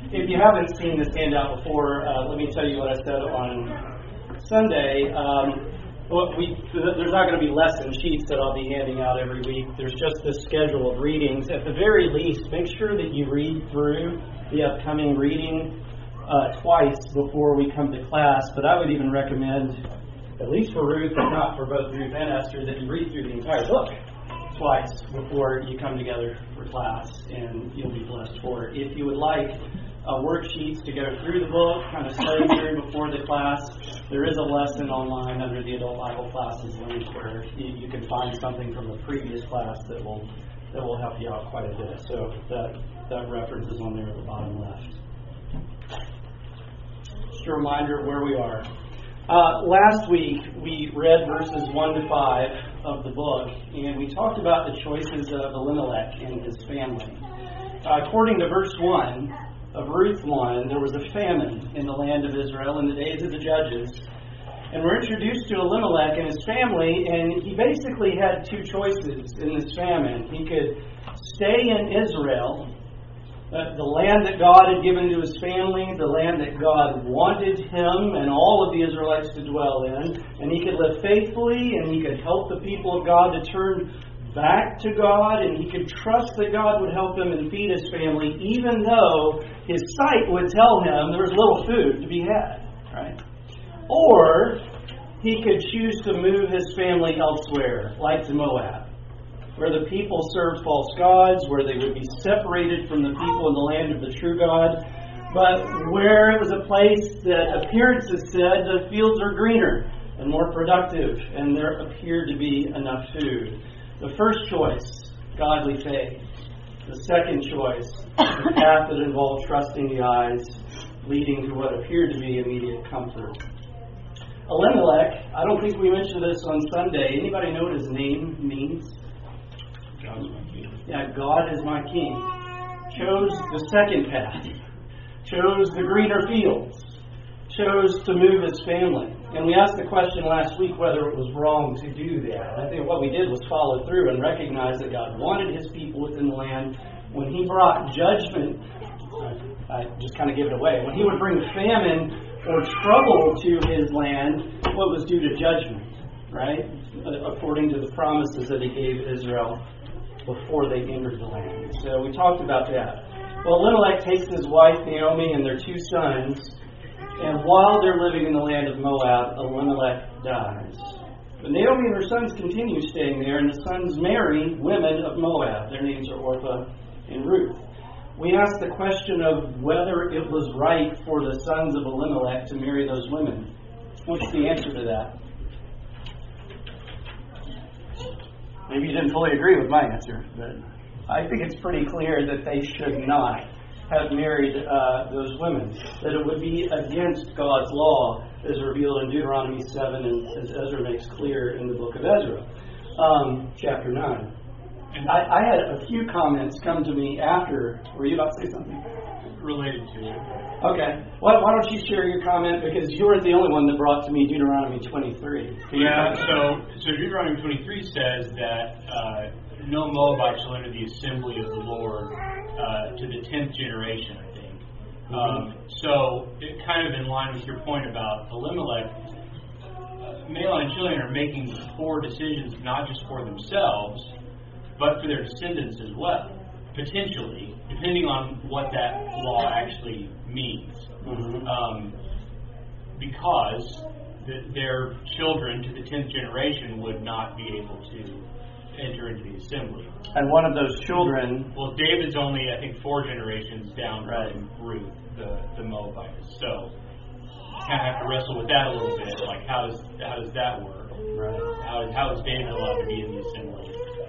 If you haven't seen this handout before, let me tell you what I said on Sunday. There's not going to be lesson sheets that I'll be handing out every week. There's just this schedule of readings. At the very least, make sure that you read through the upcoming reading twice before we come to class. But I would even recommend, at least for Ruth, if not for both Ruth and Esther, that you read through the entire book twice before you come together for class, and you'll be blessed for it. If you would like worksheets to go through the book, kind of study through before the class, there is a lesson online under the Adult Bible Classes link where you can find something from the previous class that will help you out quite a bit. So that reference is on there at the bottom left. Just a reminder of where we are. Last week, we read verses 1 to 5 of the book, and we talked about the choices of Elimelech and his family. According to verse 1 of Ruth 1, there was a famine in the land of Israel in the days of the Judges. And we're introduced to Elimelech and his family, and he basically had two choices in this famine. He could stay in Israel, the land that God had given to his family, the land that God wanted him and all of the Israelites to dwell in, and he could live faithfully, and he could help the people of God to turn back to God, and he could trust that God would help him and feed his family, even though his sight would tell him there was little food to be had, right? Or he could choose to move his family elsewhere, like to Moab, where the people served false gods, where they would be separated from the people in the land of the true God, but where it was a place that appearances said the fields are greener and more productive, and there appeared to be enough food. The first choice, godly faith. The second choice, the path that involved trusting the eyes, leading to what appeared to be immediate comfort. Elimelech, I don't think we mentioned this on Sunday. Anybody know what his name means? God is my king. Yeah, God is my king. Chose the second path. Chose the greener fields. Chose to move his family. And we asked the question last week whether it was wrong to do that. I think what we did was follow through and recognize that God wanted his people within the land. When he brought judgment, I just kind of give it away. When he would bring famine or trouble to his land, what was due to judgment, right? According to the promises that he gave Israel before they entered the land. So we talked about that. Well, Elimelech takes his wife Naomi and their two sons, and while they're living in the land of Moab, Elimelech dies. But Naomi and her sons continue staying there, and the sons marry women of Moab. Their names are Orpah and Ruth. We asked the question of whether it was right for the sons of Elimelech to marry those women. What's the answer to that? Maybe you didn't fully agree with my answer, but I think it's pretty clear that they should not have married those women, that it would be against God's law as revealed in Deuteronomy 7 and as Ezra makes clear in the book of Ezra, chapter 9. And I had a few comments come to me after. Were you about to say something? Related to it. Okay. Why don't you share your comment, because you weren't the only one that brought to me Deuteronomy 23. Yeah, so Deuteronomy 23 says that no Moabite shall enter the assembly of the Lord to the 10th generation, I think. So, it kind of in line with your point about Elimelech, Mahlon and Chilion are making poor decisions not just for themselves, but for their descendants as well, potentially, depending on what that law actually means. Because their children to the 10th generation would not be able to enter into the assembly. And one of those children... Well, David's only, I think, 4 generations down from Ruth, the Moabitess. So, you kind of have to wrestle with that a little bit. Like, how does that work? Right. How is David allowed to be in the assembly?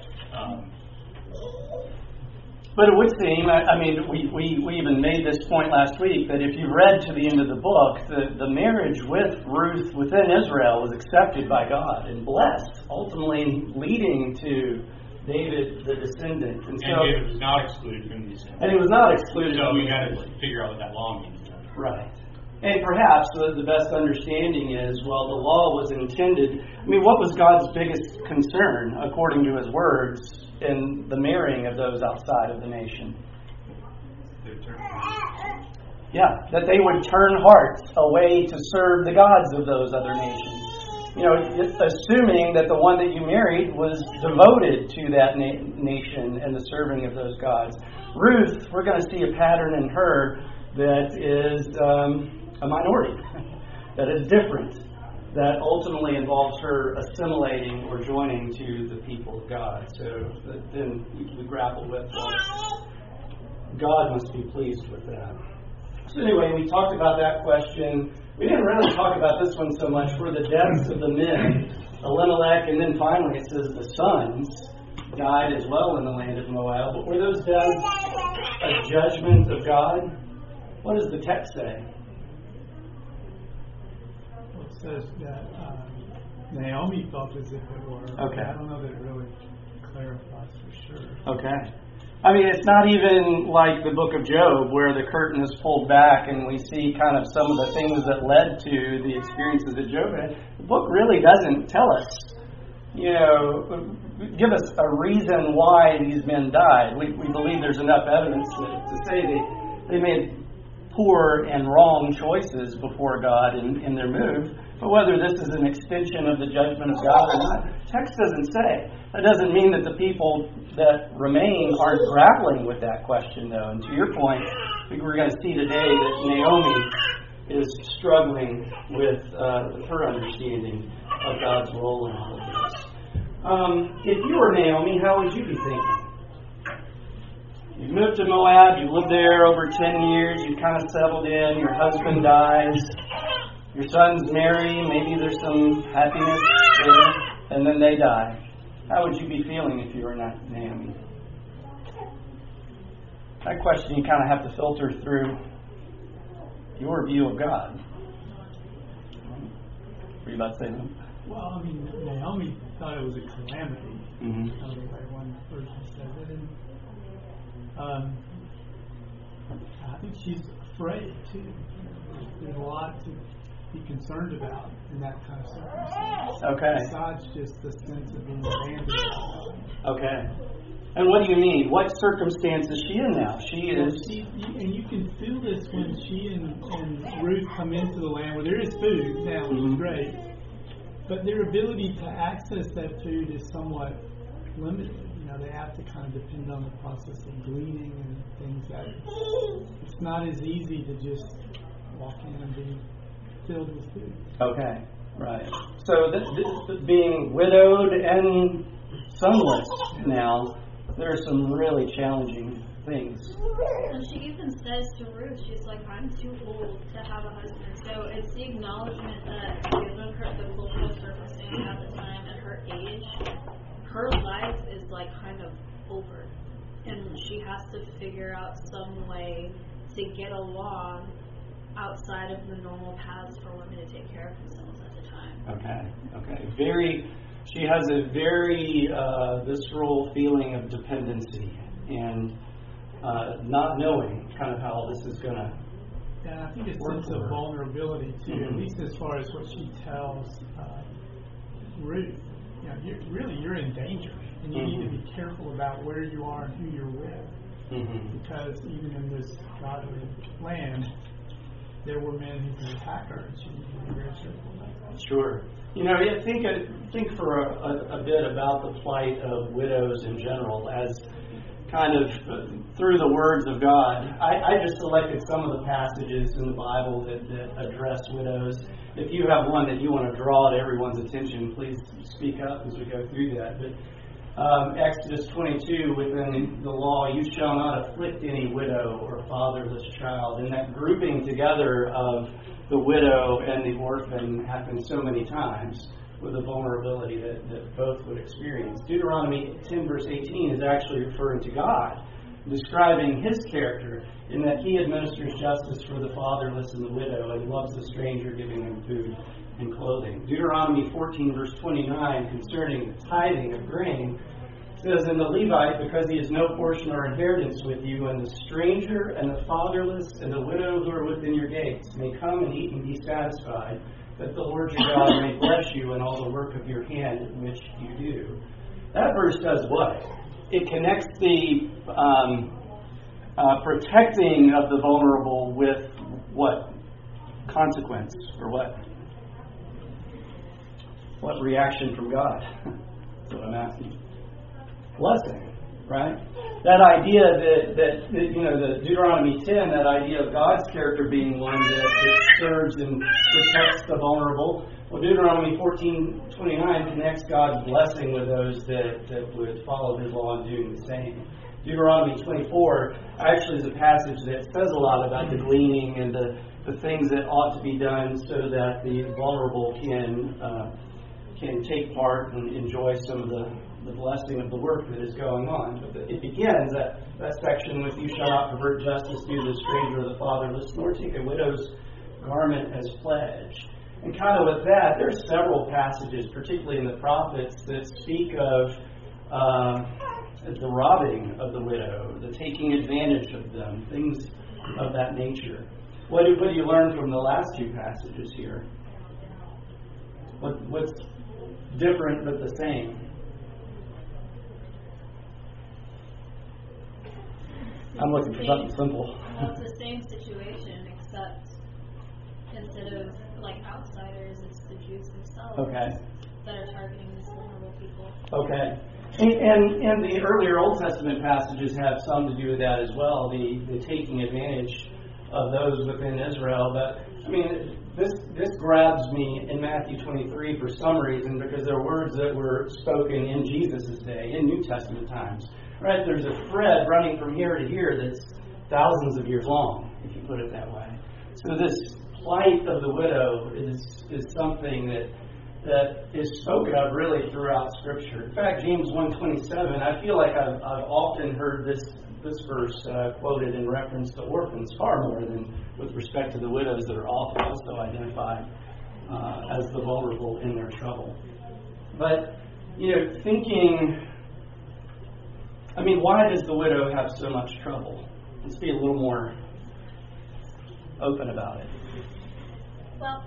But it would seem, I mean, we even made this point last week, that if you read to the end of the book, the marriage with Ruth within Israel was accepted by God and blessed, ultimately leading to David, the descendant. And David was not excluded from the assembly. And he was not excluded. So we got to figure out what that law means. Right. And perhaps the best understanding is, well, the law was intended... I mean, what was God's biggest concern, according to his words, in the marrying of those outside of the nation? that they would turn hearts away to serve the gods of those other nations. Assuming that the one that you married was devoted to that nation and the serving of those gods. Ruth, we're going to see a pattern in her that is a minority, that is different, that ultimately involves her assimilating or joining to the people of God. So then we grapple with God must be pleased with that. So anyway, we talked about that question. We didn't really talk about this one so much. Were the deaths of the men, Elimelech, and then finally it says the sons died as well in the land of Moab. But were those deaths a judgment of God? What does the text say? Well, it says that Naomi felt as if it were. Okay. I don't know that it really clarifies for sure. Okay. I mean, it's not even like the book of Job where the curtain is pulled back and we see kind of some of the things that led to the experiences that Job had. The book really doesn't tell us, give us a reason why these men died. We believe there's enough evidence to say they made poor and wrong choices before God in their move. But whether this is an extension of the judgment of God or not, text doesn't say. That doesn't mean that the people that remain aren't grappling with that question, though. And to your point, I think we're going to see today that Naomi is struggling with her understanding of God's role in all of this. If you were Naomi, how would you be thinking? You've moved to Moab, you've lived there over 10 years, you've kind of settled in, your husband dies, your sons marry, maybe there's some happiness there, and then they die. How would you be feeling if you were not Naomi? That question you kind of have to filter through your view of God. Were you about to say that? Well, I mean, Naomi thought it was a calamity. Mm-hmm. Like one person said it. And I think she's afraid, too. There's a lot to be concerned about in that kind of circumstance. Okay. Besides just the sense of being abandoned. Okay. And what do you mean? What circumstance is she in now? And you can feel this when she and Ruth come into the land where there is food now, which is great. But their ability to access that food is somewhat limited. They have to kind of depend on the process of gleaning and things that it's not as easy to just walk in and be filled with food. Okay, right. So this being widowed and sonless now, there are some really challenging things. And she even says to Ruth, she's like, I'm too old to have a husband. So it's the acknowledgement that given her the cultural circumstance at the time and her age, her life is like kind of over. And she has to figure out some way to get along outside of the normal paths for women to take care of themselves at the time. Okay. She has a very visceral feeling of dependency and not knowing kind of how this is going to. Yeah, I think a sense of vulnerability too, at least as far as what she tells Ruth. You're in danger, and you need to be careful about where you are and who you're with, because even in this godly land, there were men who could attack her, and she needed to be very careful about that. Sure. Think for a bit about the plight of widows in general as kind of through the words of God. I just selected some of the passages in the Bible that address widows. If you have one that you want to draw to everyone's attention, please speak up as we go through that. But Exodus 22, within the law, you shall not afflict any widow or fatherless child. And that grouping together of the widow and the orphan happens so many times with the vulnerability that both would experience. Deuteronomy 10 verse 18 is actually referring to God, describing His character in that He administers justice for the fatherless and the widow and loves the stranger, giving them food and clothing. Deuteronomy 14 verse 29 concerning the tithing of grain says, "And the Levite, because he has no portion or inheritance with you, and the stranger and the fatherless and the widow who are within your gates may come and eat and be satisfied, that the Lord your God may bless you in all the work of your hand which you do." That verse does what? It connects the protecting of the vulnerable with what consequence or what reaction from God? That's what I'm asking. Blessing, right? That idea that the Deuteronomy 10, that idea of God's character being one that serves and protects the vulnerable. Well, Deuteronomy 14:29 connects God's blessing with those that would follow His law and doing the same. Deuteronomy 24 actually is a passage that says a lot about the gleaning and the things that ought to be done so that the vulnerable can take part and enjoy some of the blessing of the work that is going on. But it begins, that section with, "You shall not pervert justice, do the stranger or the fatherless, nor take a widow's garment as pledge." And kind of with that, there's several passages, particularly in the prophets, that speak of the robbing of the widow, the taking advantage of them, things of that nature. What do you learn from the last two passages here? What's different but the same? I'm looking for something simple. Well, it's the same situation, except instead of like outsiders, it's the Jews themselves that are targeting these vulnerable people. Okay. And the earlier Old Testament passages have some to do with that as well, the taking advantage of those within Israel. But, I mean, this grabs me in Matthew 23 for some reason, because they're words that were spoken in Jesus' day, in New Testament times. Right? There's a thread running from here to here that's thousands of years long, if you put it that way. So this plight of the widow is something that is spoken of really throughout Scripture. In fact, James 1:27, I feel like I've often heard this verse quoted in reference to orphans far more than with respect to the widows that are also identified as the vulnerable in their trouble. But, thinking, why does the widow have so much trouble? Let's be a little more open about it. Well,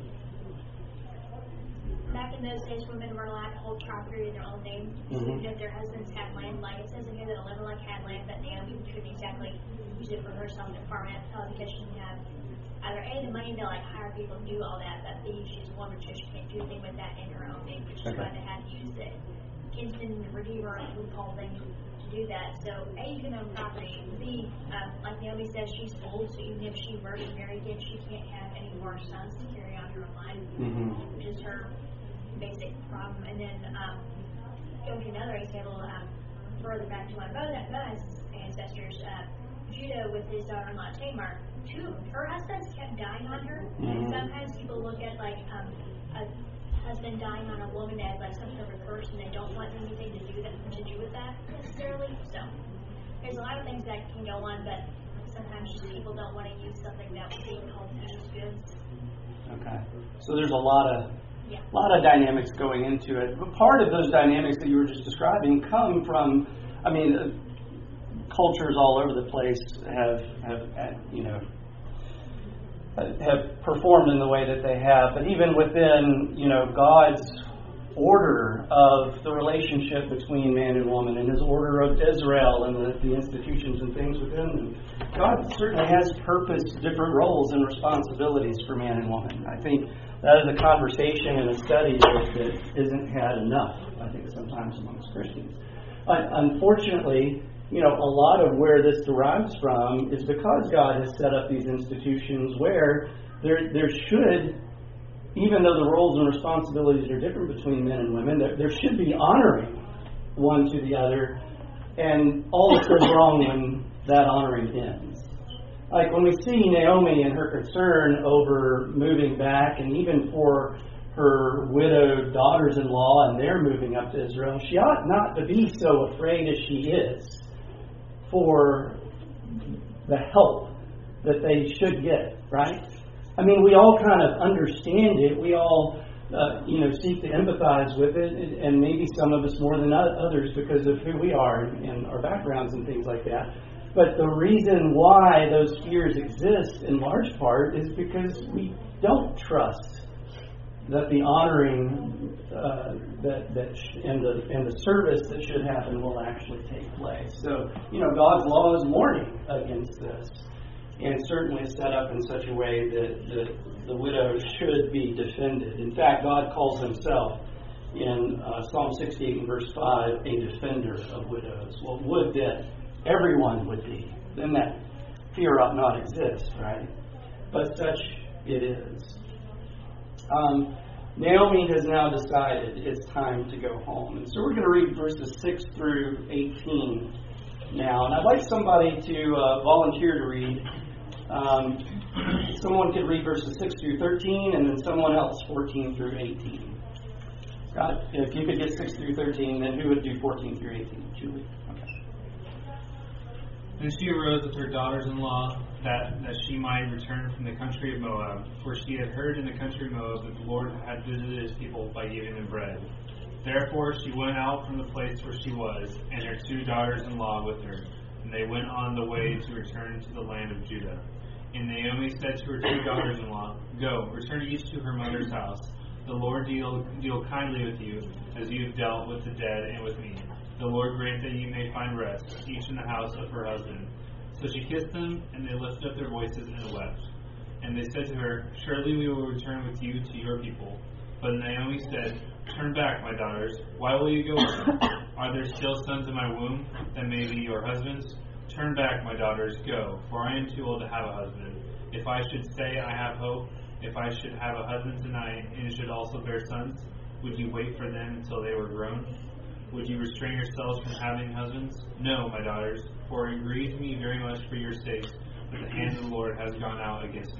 back in those days, women were allowed to hold property in their own name. So even if their husbands had land, like it says in here that Elimelech had land, but Naomi couldn't exactly use it for herself to farm it because she didn't have either A, the money to hire people to do all that, but B, she's a woman, so she can't do anything with that in her own name, which is why they had to use the kinsman redeemer loophole thing to do that. So A, you can own property. B, like Naomi says, she's old, so even if she were to marry again, she can't have any more sons to carry on her line, which is her basic problem. And then going to another example, further back to my Boaz's ancestors, Judah with his daughter-in-law Tamar, her husbands kept dying on her. And sometimes people look at a husband dying on a woman as some sort of a curse, and they don't want anything to do with that necessarily. So there's a lot of things that can go on, but sometimes just people don't want to use something that was being called used goods. Okay, so there's a lot of dynamics going into it. But part of those dynamics that you were just describing come from, cultures all over the place have performed in the way that they have. But even within, God's order of the relationship between man and woman and His order of Israel and the institutions and things within them, God certainly has purposed different roles and responsibilities for man and woman. I think that is a conversation and a study that isn't had enough, I think, sometimes amongst Christians. Unfortunately, a lot of where this derives from is because God has set up these institutions where there should, even though the roles and responsibilities are different between men and women, there should be honoring one to the other, and all that goes wrong when that honoring ends. Like when we see Naomi and her concern over moving back, and even for her widowed daughters-in-law and they're moving up to Israel, she ought not to be so afraid as she is for the help that they should get, right? We all kind of understand it. We all, seek to empathize with it, and maybe some of us more than others because of who we are and our backgrounds and things like that. But the reason why those fears exist in large part is because we don't trust that the honoring and the service that should happen will actually take place. So, God's law is warning against this, and certainly set up in such a way that the widow should be defended. In fact, God calls himself in Psalm 68 and verse 5 a defender of widows. Well, would that everyone would be. Then that fear ought not exist, right? But such it is. Naomi has now decided it's time to go home. And so we're going to read verses 6 through 18 now. And I'd like somebody to volunteer to read. Someone could read verses 6 through 13, and then someone else 14 through 18. Scott, if you could get 6 through 13, then who would do 14 through 18? Julie? Okay. Then she arose with her daughters-in-law, that she might return from the country of Moab, for she had heard in the country of Moab that the Lord had visited his people by giving them bread. Therefore she went out from the place where she was, and her 2 daughters-in-law with her, and they went on the way to return to the land of Judah. And Naomi said to her 2 daughters-in-law, Go, return each to her mother's house. The Lord deal kindly with you, as you have dealt with the dead and with me. The Lord grant that you may find rest, each in the house of her husband. So she kissed them, and they lifted up their voices and wept. And they said to her, Surely we will return with you to your people. But Naomi said, Turn back, my daughters. Why will you go with them? Are there still sons in my womb that may be your husbands? Turn back, my daughters, go, for I am too old to have a husband. If I should say I have hope, if I should have a husband tonight, and should also bear sons, would you wait for them until they were grown? Would you restrain yourselves from having husbands? No, my daughters, for it grieves me very much for your sakes that the hand of the Lord has gone out against me.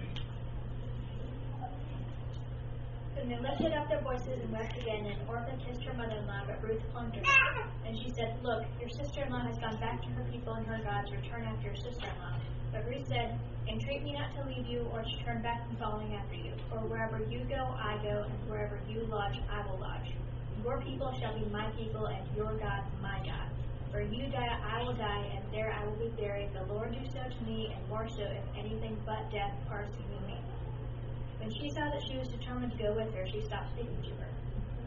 Then they lifted up their voices and wept again, and Orpah kissed her mother-in-law, but Ruth clung to her. And she said, Look, your sister-in-law has gone back to her people and her gods. Return after your sister-in-law. But Ruth said, Entreat me not to leave you, or to turn back from following after you. For wherever you go, I go, and wherever you lodge, I will lodge. Your people shall be my people, and your God my God. Where you die, I will die, and there I will be buried. The Lord do so to me, and more so, if anything but death parts you and me. When she saw that she was determined to go with her, she stopped speaking to her.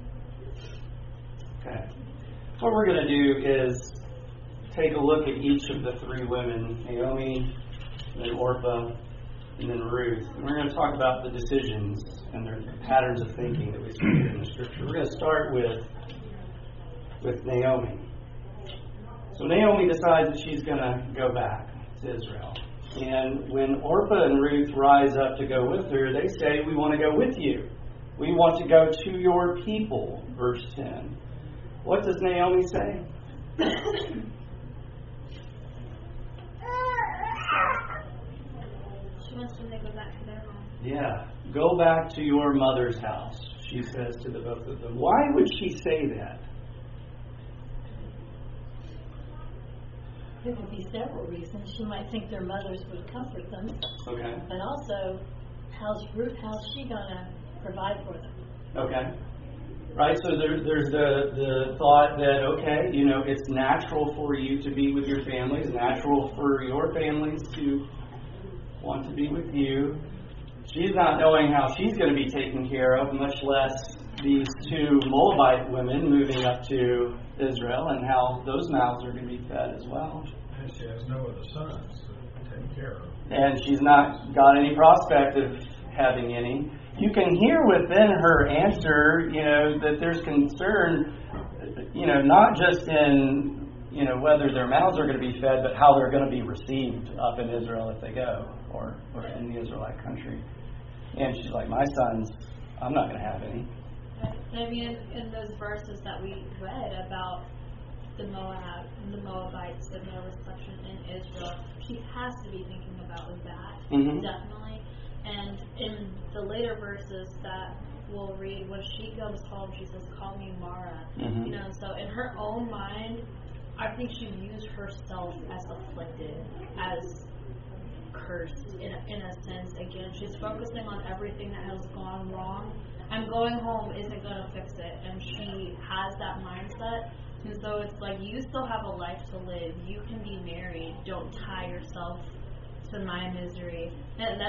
Okay. What we're going to do is take a look at each of the 3 women, Naomi, then Orpah, and then Ruth. And we're going to talk about the decisions and their patterns of thinking that we see here in the Scripture. We're going to start with Naomi. So Naomi decides that she's going to go back to Israel. And when Orpah and Ruth rise up to go with her, they say, we want to go with you. We want to go to your people, verse 10. What does Naomi say? She wants them to go back to their home. Yeah, go back to your mother's house, she says to the both of them. Why would she say that? There could be several reasons. She might think their mothers would comfort them. Okay. But also, how's she going to provide for them? Okay. Right, so there's the thought that, okay, it's natural for you to be with your families, natural for your families to want to be with you. She's not knowing how she's going to be taken care of, much less these 2 Moabite women moving up to Israel and how those mouths are going to be fed as well. And she has no other sons to take care of. And she's not got any prospect of having any. You can hear within her answer, that there's concern, not just in, whether their mouths are going to be fed, but how they're going to be received up in Israel if they go, or in the Israelite country. And she's like, my sons, I'm not going to have any. I mean, in those verses that we read about the Moabites and their reception in Israel, she has to be thinking about that, definitely. And in the later verses that we'll read, when she goes home, she says, call me Mara. So in her own mind, I think she views herself as afflicted, as cursed, in a sense. Again, she's focusing on everything that has gone wrong. I'm going home isn't going to fix it. And she has that mindset. And so it's like, you still have a life to live. You can be married. Don't tie yourself to my misery. And that's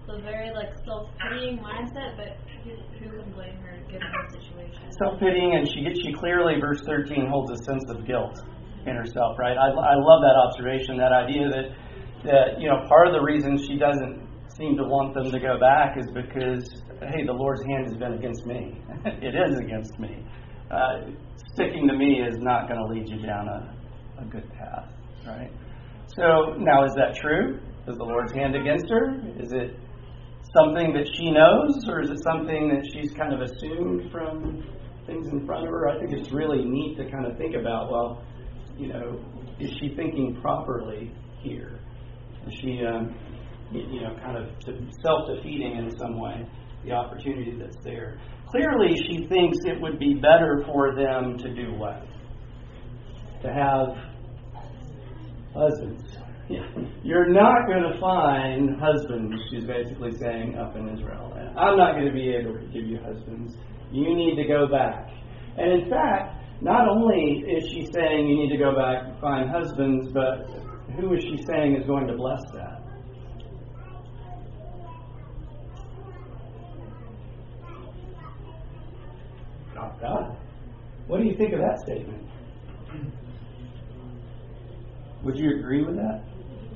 the very self-pitying mindset, but who can blame her given the situation? Self-pitying, and she clearly, verse 13, holds a sense of guilt in herself, right? I love that observation, that idea that part of the reason she doesn't seem to want them to go back is because, hey, the Lord's hand has been against me. It is against me. Sticking to me is not going to lead you down a good path, right? So now, is that true? Is the Lord's hand against her? Is it something that she knows, or is it something that she's kind of assumed from things in front of her? I think it's really neat to kind of think about, well, is she thinking properly here? Is she, kind of self-defeating in some way the opportunity that's there? Clearly, she thinks it would be better for them to do what? To have husbands. You're not going to find husbands, she's basically saying, up in Israel. I'm not going to be able to give you husbands. You need to go back. And in fact, not only is she saying you need to go back and find husbands, but who is she saying is going to bless that? God. What do you think of that statement? Would you agree with that?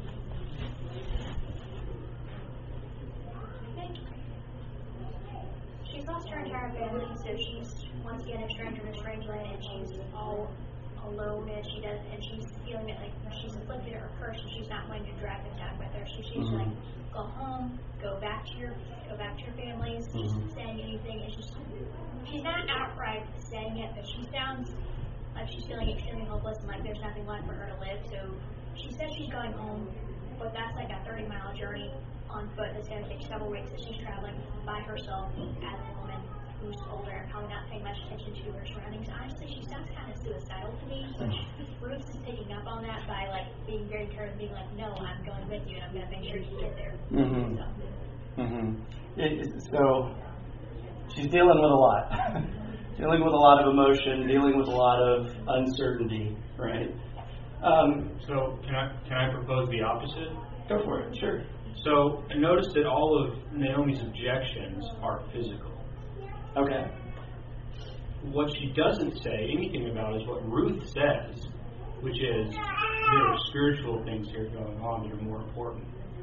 She's lost her entire family, so she's once again a stranger in a strange land, and she's all alone, and she's feeling it like she's afflicted or cursed, and she's not wanting to drag them down with her. So she's like, go home, go back to your families. She's saying anything, and she's not outright saying it, but she sounds like she's feeling extremely hopeless and like there's nothing left for her to live. So she says she's going home, but that's like a 30-mile journey on foot that's going to take several weeks, that she's traveling by herself as a woman who's older and probably not paying much attention to her surroundings. Honestly, she sounds kind of suicidal to me. Ruth is picking up on that by being very encouraged, being like, no, I'm going with you and I'm going to make sure you get there. So she's dealing with a lot. Dealing with a lot of emotion, dealing with a lot of uncertainty, right? So can I propose the opposite? Go for it, sure. So notice that all of Naomi's objections are physical. Okay. What she doesn't say anything about is what Ruth says, which is there are spiritual things here going on that are more important.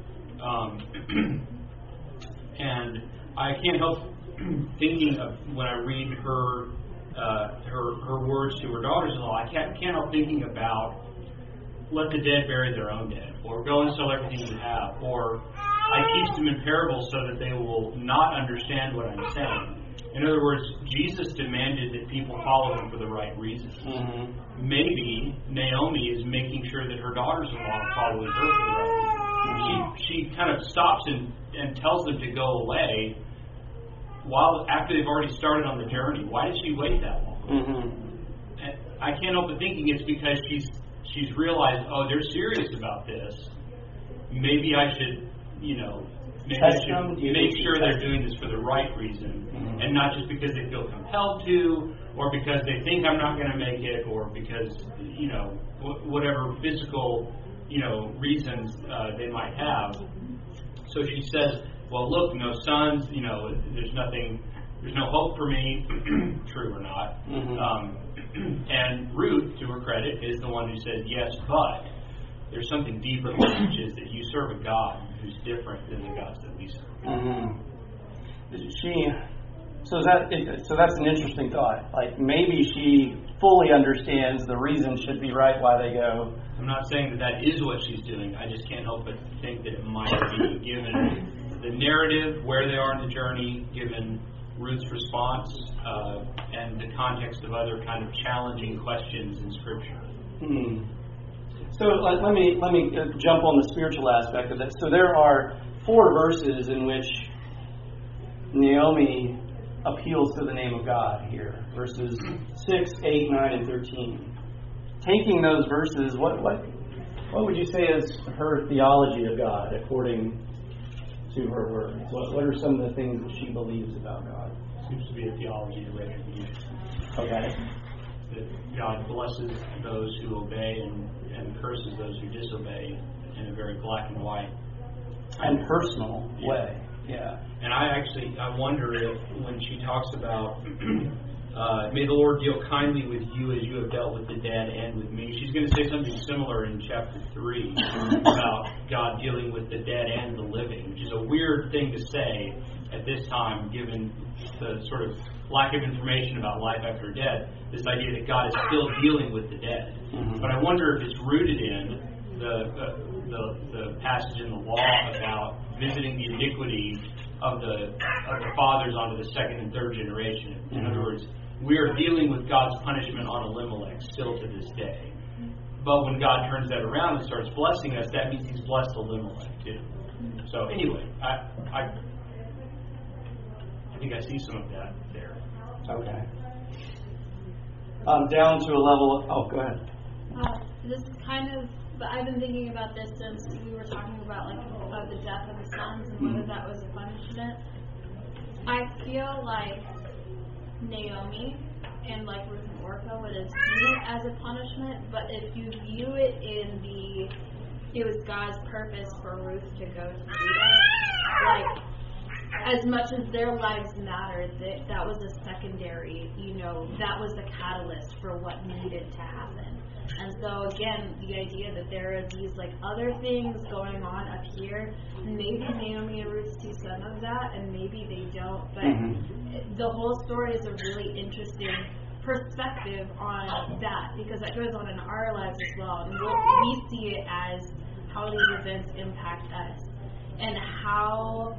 And I can't help thinking of when I read her words to her daughters-in-law. I can't help thinking about let the dead bury their own dead, or go and sell everything you have, or I teach them in parables so that they will not understand what I'm saying. In other words, Jesus demanded that people follow him for the right reasons. Maybe Naomi is making sure that her daughters-in-law are following her for the right reasons. She kind of stops and tells them to go away after they've already started on the journey. Why did she wait that long? I can't help but thinking it's because she's realized, they're serious about this. Maybe I should, make sure they're doing this for the right reason, and not just because they feel compelled to, or because they think I'm not going to make it, or because, whatever physical, reasons they might have. So she says, well, look, no sons, there's no hope for me, true or not. And Ruth, to her credit, is the one who says, yes, but there's something deeper, which is that you serve a God who's different than the gods that we serve. So that's an interesting thought. Like, maybe she fully understands the reason should be right why they go. I'm not saying that is what she's doing. I just can't help but think that it might be, given the narrative, where they are in the journey, given Ruth's response, and the context of other kind of challenging questions in Scripture. So let me jump on the spiritual aspect of it. So there are 4 verses in which Naomi appeals to the name of God here. Verses 6, 8, 9, and 13. Taking those verses, what would you say is her theology of God according to her words? What are some of the things that she believes about God? Seems to be a theology of retribution. Okay. That God blesses those who obey and curses those who disobey in a very black and white and personal way. Yeah. And I wonder if when she talks about, may the Lord deal kindly with you as you have dealt with the dead and with me, she's going to say something similar in chapter 3 about God dealing with the dead and the living, which is a weird thing to say at this time, given the sort of lack of information about life after death, this idea that God is still dealing with the dead. Mm-hmm. But I wonder if it's rooted in the passage in the law about visiting the iniquity of the fathers onto the second and third generation. In other words, we are dealing with God's punishment on Elimelech still to this day. But when God turns that around and starts blessing us, that means He's blessed Elimelech too. So anyway, I think I see some of that there. Okay. Down to a level. Oh, go ahead. This is kind of, but I've been thinking about this since we were talking about the death of the sons and whether that was a punishment. I feel like Naomi and Ruth and Orpah would have seen it as a punishment, but if you view it in it was God's purpose for Ruth to go to Judah, as much as their lives mattered, that was a secondary, that was the catalyst for what needed to happen. And so again, the idea that there are these other things going on up here, maybe Naomi and Ruth see some of that, and maybe they don't. But the whole story is a really interesting perspective on that, because that goes on in our lives as well. And we see it as how these events impact us, and how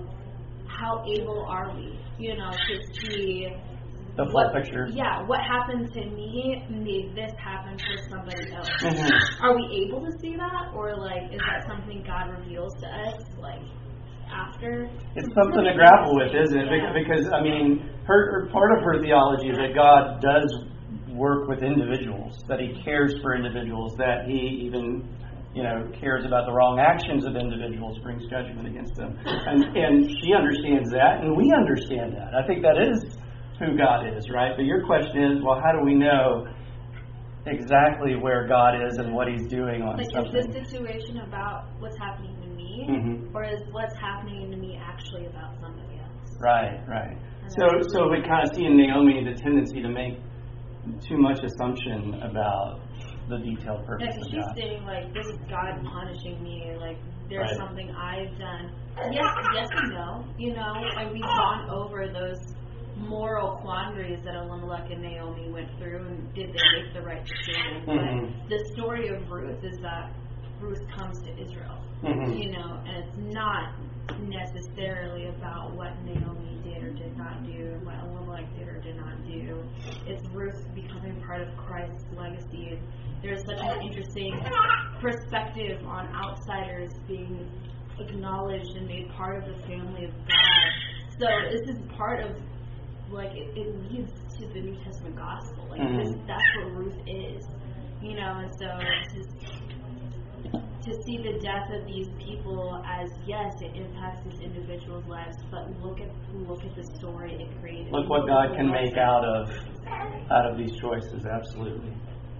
able are we, to see the full picture. Yeah, what happened to me made this happen for somebody else. Mm-hmm. Are we able to see that, or is that something God reveals to us after? It's something to grapple with, isn't it? Yeah. Because her part of her theology is that God does work with individuals, that He cares for individuals, that He even cares about the wrong actions of individuals, brings judgment against them. And she understands that, and we understand that. I think that is who God is, right? But your question is, well, how do we know exactly where God is and what He's doing on something? Is this situation about what's happening to me, or is what's happening to me actually about somebody else? Right. So we kind of see in Naomi the tendency to make too much assumption about the detailed purpose of God. She's saying, this is God punishing me, there's something I've done. Yes and no. We've gone over those moral quandaries that Elimelech and Naomi went through, and did they make the right decision? But the story of Ruth is that Ruth comes to Israel, and it's not necessarily about what Naomi did or did not do, and what Elimelech did or did not do. It's Ruth becoming part of Christ's legacy, and there's such an interesting perspective on outsiders being acknowledged and made part of the family of God. So this is part of, it leads to the New Testament gospel. That's what Ruth is, and so it's just to see the death of these people as, yes, it impacts these individuals' lives, but look at the story it created. Look what God can make out of these choices. Absolutely.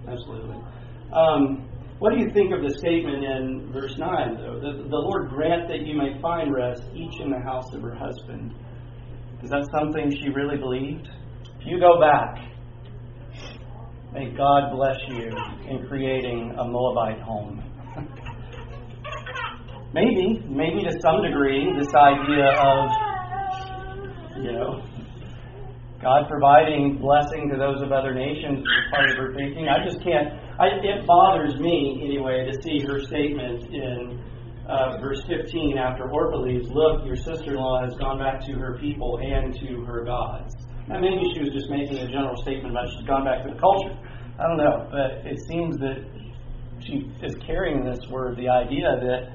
What do you think of the statement in verse 9, though? The Lord grant that you may find rest, each in the house of her husband. Is that something she really believed? If you go back, may God bless you in creating a Moabite home. Maybe to some degree, this idea of, God providing blessing to those of other nations is a part of her thinking. I just can't. It bothers me, anyway, to see her statement in verse 15 after Orpah leaves, look, your sister-in-law has gone back to her people and to her gods. Now, maybe she was just making a general statement about she's gone back to the culture. I don't know. But it seems that she is carrying this word, the idea that,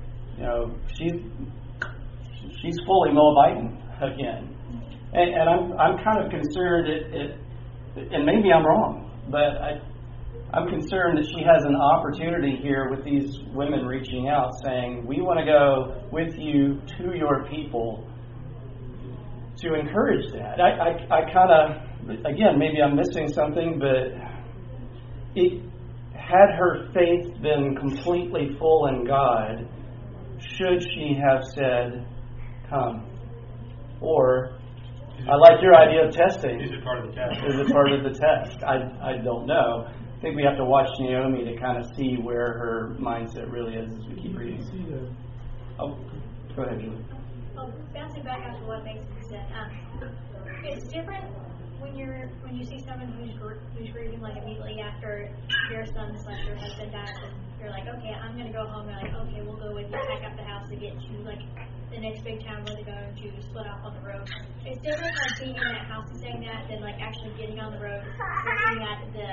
she's fully Moabitan again. And I'm kind of concerned, and maybe I'm wrong, but I'm concerned that she has an opportunity here with these women reaching out saying, we want to go with you to your people, to encourage that. I kind of, again, maybe I'm missing something, but had her faith been completely full in God, should she have said, come? Or, I like your idea of testing. Is it part of the test? Is it part of the test? I don't know. I think we have to watch Naomi to kind of see where her mindset really is as we keep reading. Oh, go ahead, Julie. Well, bouncing back onto what Mason said, it's different when you see someone who's grieving like immediately after your son/your husband dies, and you're like, okay, I'm gonna go home. They're like, okay, we'll go with you. Pack up the house to get to like the next big town where they're going to split off on the road. It's different like being in that house and saying that than like actually getting on the road, looking at the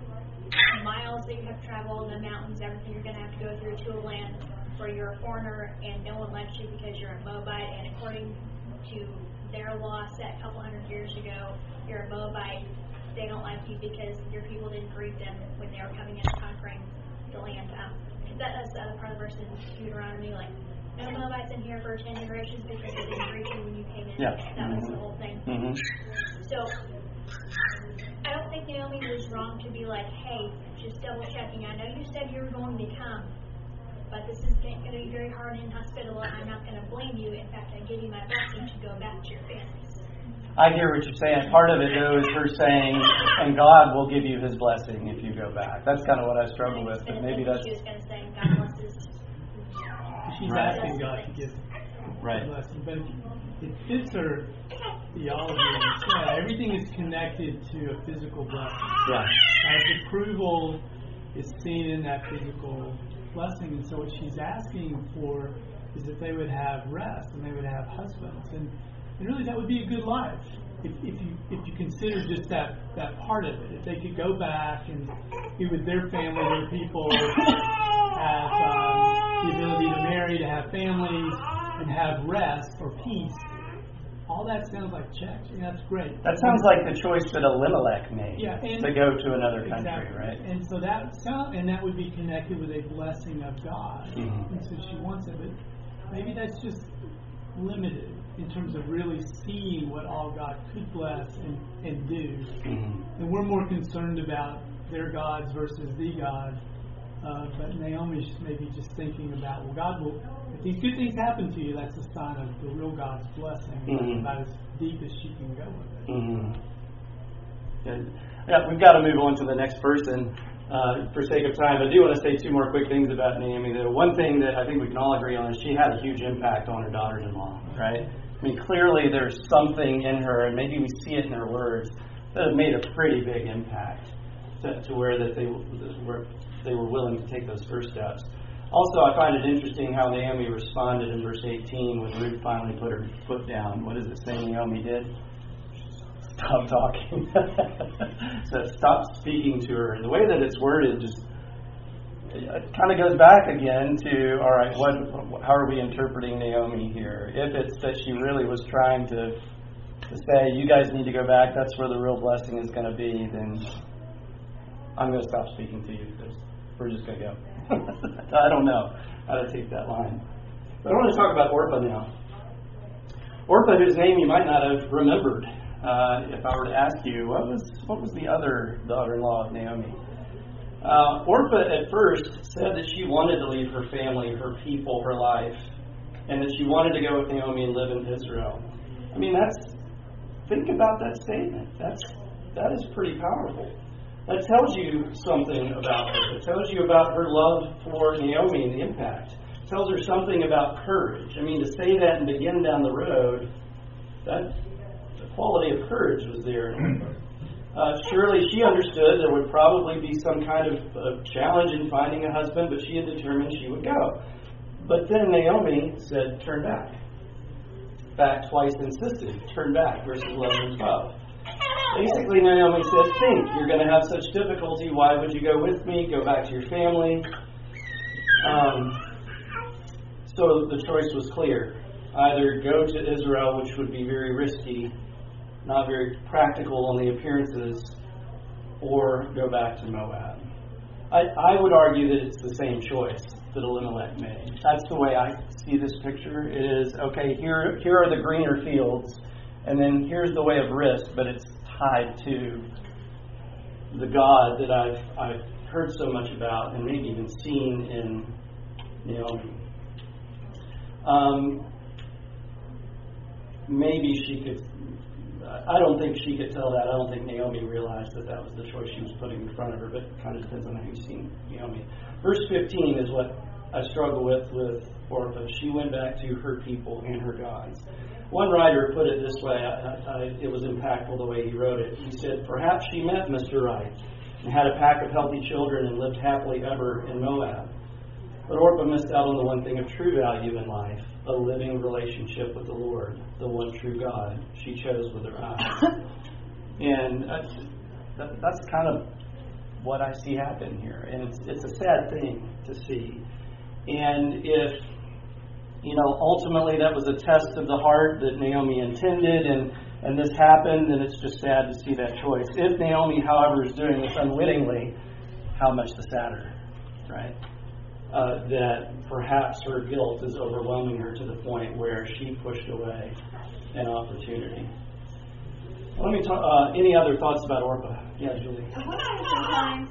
miles that you have traveled, the mountains, everything you're gonna have to go through to a land where you're a foreigner and no one likes you because you're a Moabite, and according to their law set a couple hundred years ago, you're a Moabite. They don't like you because your people didn't greet them when they were coming in and conquering the land. That's the other part of the verse in Deuteronomy, like, no Moabites in here for 10 generations because they didn't greet you when you came in. Yeah. That was the whole thing. Mm-hmm. So, I don't think Naomi was wrong to be like, hey, just double checking. I know you said you were going to come, but this is going to be very hard and inhospitable, and I'm not going to blame you. In fact, I give you my blessing to go back to your families. I hear what you're saying. Part of it, though, is her saying, and God will give you His blessing if you go back. That's kind of what I struggle with, but maybe that's... She was going to say, God blesses. She's Right. asking God to give Right. the blessing, but it fits her theology. Yeah, everything is connected to a physical blessing. Yeah. God's approval is seen in that physical blessing, and so what she's asking for is that they would have rest and they would have husbands, and really that would be a good life if you consider just that part of it. If they could go back and be with their family, their people, have the ability to marry, to have families, and have rest or peace. All that sounds like checks. Yeah, that's great. That sounds like the choice that Elimelech made and to go to another country, exactly. right? And so that would be connected with a blessing of God. Mm-hmm. And so she wants it, but maybe that's just limited in terms of really seeing what all God could bless and do. Mm-hmm. And we're more concerned about their gods versus the God. But Naomi's maybe just thinking about, well, God will, if these good things happen to you, that's a sign of the real God's blessing. Mm-hmm. That's about as deep as she can go with it. Mm-hmm. Good. Yeah, we've got to move on to the next person for sake of time. I do want to say two more quick things about Naomi. The one thing that I think we can all agree on is she had a huge impact on her daughters-in-law, right? I mean, clearly there's something in her, and maybe we see it in her words, that have made a pretty big impact to where that they were willing to take those first steps. Also, I find it interesting how Naomi responded in verse 18 when Ruth finally put her foot down. What does it say Naomi did? Stop talking. So stop speaking to her. And the way that it's worded just it kind of goes back again to, all right, how are we interpreting Naomi here? If it's that she really was trying to say, you guys need to go back, that's where the real blessing is going to be, then I'm going to stop speaking to you because we're just going to go. I don't know how to take that line. But I want to talk about Orpah now. Orpah, whose name you might not have remembered if I were to ask you, what was the other daughter-in-law of Naomi? Orpah at first said that she wanted to leave her family, her people, her life, and that she wanted to go with Naomi and live in Israel. I mean, think about that statement. That is pretty powerful. That tells you something about her. It tells you about her love for Naomi and the impact. It tells her something about courage. I mean, to say that and begin down the road, the quality of courage was there. Surely she understood there would probably be some kind of challenge in finding a husband, but she had determined she would go. But then Naomi said, turn back. Back twice insisted, turn back, verses 11 and 12. Basically, Naomi said, think, you're going to have such difficulty, why would you go with me? Go back to your family. So the choice was clear. Either go to Israel, which would be very risky, not very practical on the appearances, or go back to Moab. I would argue that it's the same choice that Elimelech made. That's the way I see this picture. It is, okay, here are the greener fields, and then here's the way of risk, but it's tied to the God that I've heard so much about and maybe even seen in Naomi. maybe she could. I don't think she could tell that. I don't think Naomi realized that that was the choice she was putting in front of her, but it kind of depends on how you've seen Naomi. Verse 15 is what I struggle with Orpah. She went back to her people and her gods. One writer put it this way. It was impactful the way he wrote it. He said, perhaps she met Mr. Right and had a pack of healthy children and lived happily ever in Moab. But Orpah missed out on the one thing of true value in life, a living relationship with the Lord, the one true God she chose with her eyes. And that's kind of what I see happen here. And it's a sad thing to see. And if, ultimately that was a test of the heart that Naomi intended and this happened, then it's just sad to see that choice. If Naomi, however, is doing this unwittingly, how much the sadder, right? That perhaps her guilt is overwhelming her to the point where she pushed away an opportunity. Let me talk. Any other thoughts about Orpah? Yeah, Julie. I wonder sometimes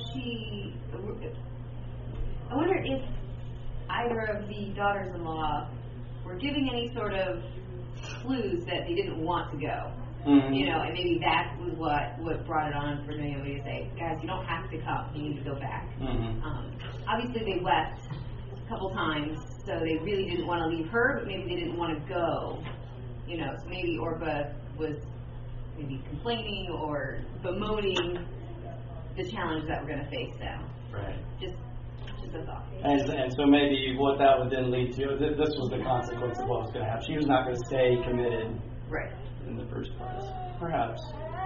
I wonder if either of the daughters-in-law were giving any sort of clues that they didn't want to go. Mm-hmm. And maybe that was what brought it on for Naomi to say, guys, you don't have to come. You need to go back. Mm-hmm. Obviously, they left a couple times, so they really didn't want to leave her, but maybe they didn't want to go. So maybe Orpah was maybe complaining or bemoaning the challenges that we're going to face now. Right. Just a thought. And so maybe what that would then lead to, this was the consequence of what was going to happen. She was not going to stay committed. Right. In the first place. Perhaps.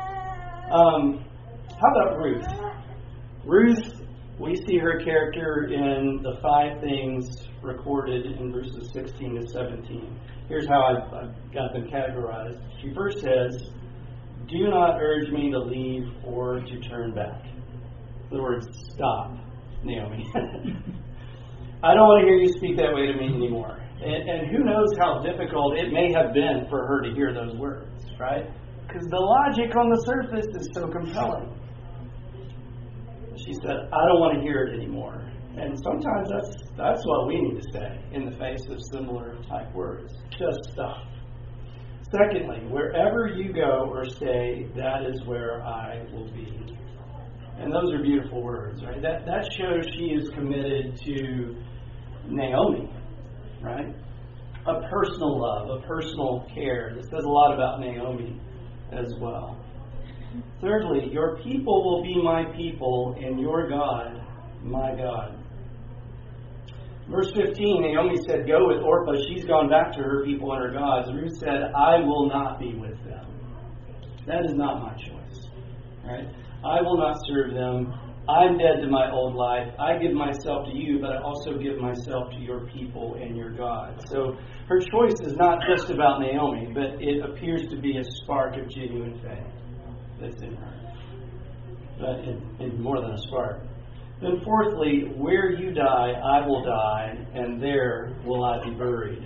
How about Ruth? Ruth, we see her character in the 5 things recorded in verses 16 to 17. Here's how I've got them categorized. She first says, do not urge me to leave or to turn back. In other words, stop, Naomi. I don't want to hear you speak that way to me anymore. And who knows how difficult it may have been for her to hear those words, right? Because the logic on the surface is so compelling. She said, I don't want to hear it anymore. And sometimes that's what we need to say in the face of similar type words. Just stop. Secondly, wherever you go or stay, that is where I will be. And those are beautiful words, right? That shows she is committed to Naomi. Right? A personal love, a personal care. This says a lot about Naomi as well. Thirdly, your people will be my people, and your God, my God. Verse 15, Naomi said, go with Orpah. She's gone back to her people and her gods. Ruth said, I will not be with them. That is not my choice. Right? I will not serve them. I'm dead to my old life. I give myself to you, but I also give myself to your people and your God. So her choice is not just about Naomi, but it appears to be a spark of genuine faith that's in her. But in more than a spark. Then fourthly, where you die, I will die, and there will I be buried.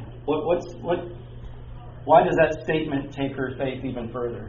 Why does that statement take her faith even further?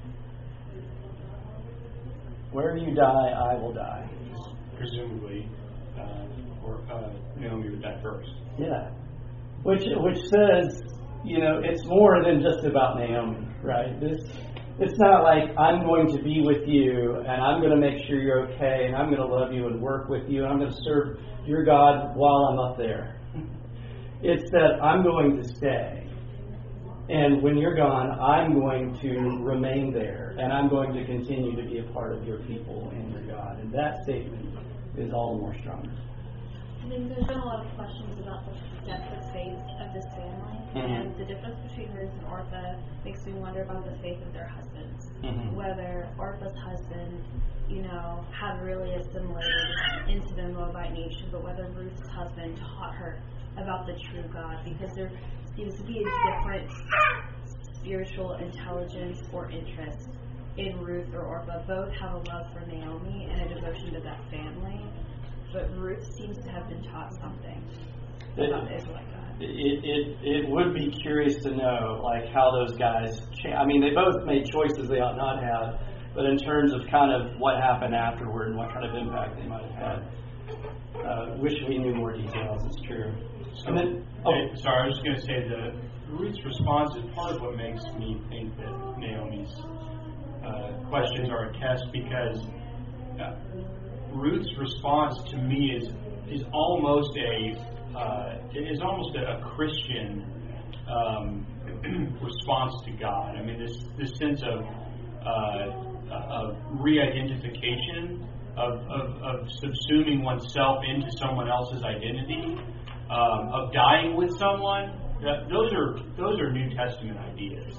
Where you die, I will die. Presumably, Naomi would die first. Yeah. Which says, it's more than just about Naomi, right? It's not like I'm going to be with you and I'm going to make sure you're okay and I'm going to love you and work with you and I'm going to serve your God while I'm up there. It's that I'm going to stay. And when you're gone, I'm going to remain there, and I'm going to continue to be a part of your people and your God. And that statement is all the more stronger. I think there's been a lot of questions about the depth of faith of this family, and the difference between Ruth and Orpah makes me wonder about the faith of their husbands. Whether Orpah's husband, had really assimilated into the Moabite nation, but whether Ruth's husband taught her about the true God, because there seems to be a different spiritual intelligence or interest in Ruth or Orpah. Both have a love for Naomi and a devotion to that family, but Ruth seems to have been taught something about the Israelite God. It would be curious to know, how those guys they both made choices they ought not have, but in terms of kind of what happened afterward and what kind of impact they might have had. Wish we knew more details, it's true. So, And then- sorry, I was just going to say that Ruth's response is part of what makes me think that Naomi's questions are a test, because Ruth's response to me is almost a Christian response to God. I mean, this sense of re-identification, of subsuming oneself into someone else's identity, of dying with someone. Those are New Testament ideas.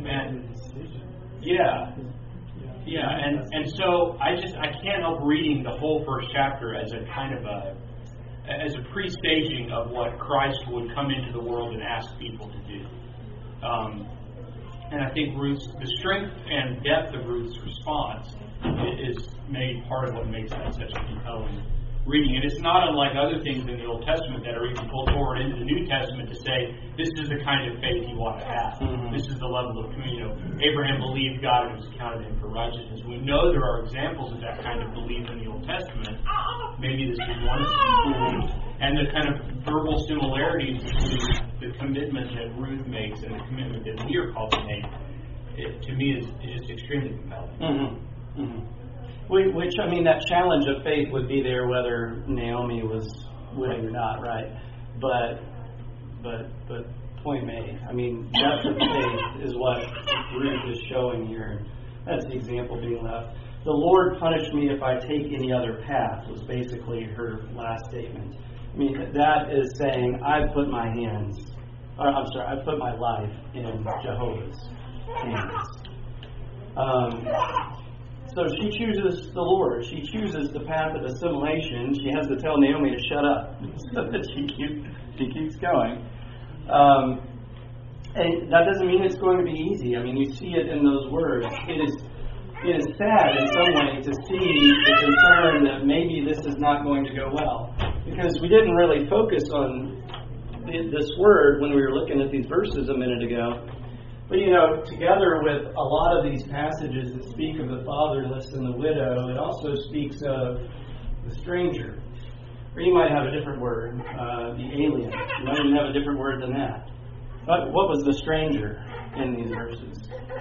And so I can't help reading the whole first chapter as a kind of as a pre-staging of what Christ would come into the world and ask people to do. And I think the strength and depth of Ruth's response is made part of what makes that such a compelling reading. And it's not unlike other things in the Old Testament that are even pulled forward into the New Testament to say, this is the kind of faith you want to have. Mm-hmm. This is the level of, Abraham believed God and it was counted him for righteousness. We know there are examples of that kind of belief in the Old Testament. Maybe this is one of them. Mm-hmm. And the kind of verbal similarities between the commitment that Ruth makes and the commitment that we are called to make, to me, is extremely compelling. Mm-hmm. Mm-hmm. Which, that challenge of faith would be there whether Naomi was willing or not, right? But point made. Depth of faith is what Ruth is showing here. That's the example being left. The Lord punish me if I take any other path was basically her last statement. That is saying, I put my life in Jehovah's hands. So she chooses the Lord. She chooses the path of assimilation. She has to tell Naomi to shut up so that she keeps going. And that doesn't mean it's going to be easy. You see it in those words. It is sad in some way to see the concern that maybe this is not going to go well, because we didn't really focus on this word when we were looking at these verses a minute ago. But, together with a lot of these passages that speak of the fatherless and the widow, it also speaks of the stranger. Or you might have a different word, the alien. You might even have a different word than that. But what was the stranger in these verses?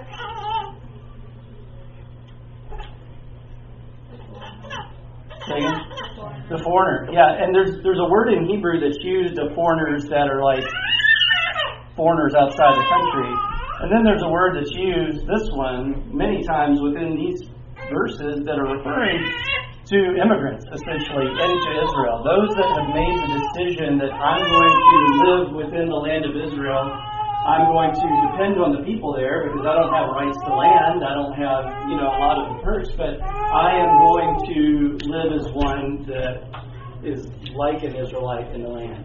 Say again? The foreigner. Yeah, and there's a word in Hebrew that's used of foreigners that are like foreigners outside the country. And then there's a word that's used, this one, many times within these verses that are referring to immigrants, essentially, into Israel. Those that have made the decision that I'm going to live within the land of Israel, I'm going to depend on the people there because I don't have rights to land, I don't have, a lot of the perks, but I am going to live as one that is like an Israelite in the land.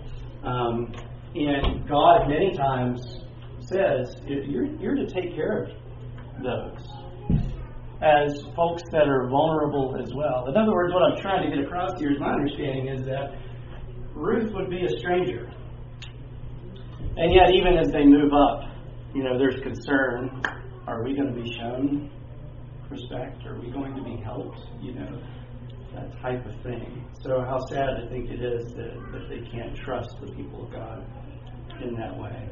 And God many times says you're to take care of those as folks that are vulnerable as well. In other words, what I'm trying to get across here is my understanding is that Ruth would be a stranger. And yet, even as they move up, there's concern. Are we going to be shown respect? Are we going to be helped? That type of thing. So how sad I think it is that they can't trust the people of God in that way.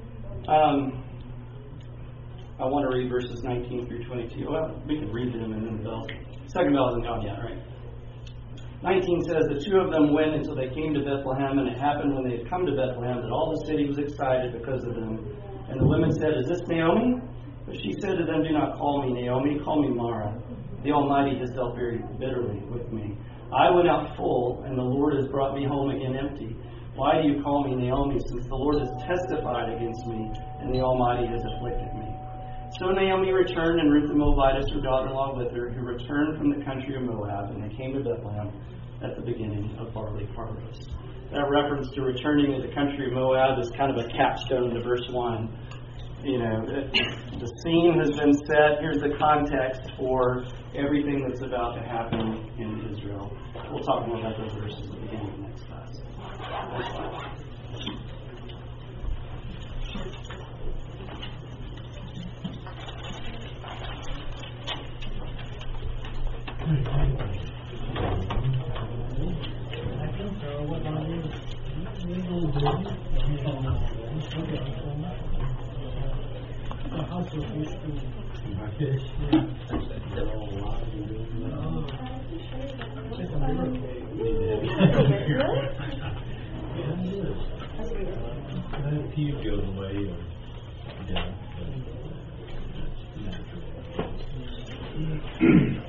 I want to read verses 19 through 22. Well, we can read them and then the bell. Second bell isn't gone yet, right? 19 says, the two of them went until they came to Bethlehem, and it happened when they had come to Bethlehem that all the city was excited because of them. And the women said, is this Naomi? But she said to them, do not call me Naomi, call me Mara. The Almighty has dealt very bitterly with me. I went out full, and the Lord has brought me home again empty. Why do you call me Naomi, since the Lord has testified against me, and the Almighty has afflicted me? So Naomi returned, and Ruth the Moabitess, her daughter-in-law, with her, who returned from the country of Moab, and they came to Bethlehem at the beginning of barley harvest. That reference to returning to the country of Moab is kind of a capstone to verse 1. The scene has been set. Here's the context for everything that's about to happen in Israel. We'll talk more about those verses at the beginning of the next class. natural history. It's a miracle. That teeth goes away. Yeah.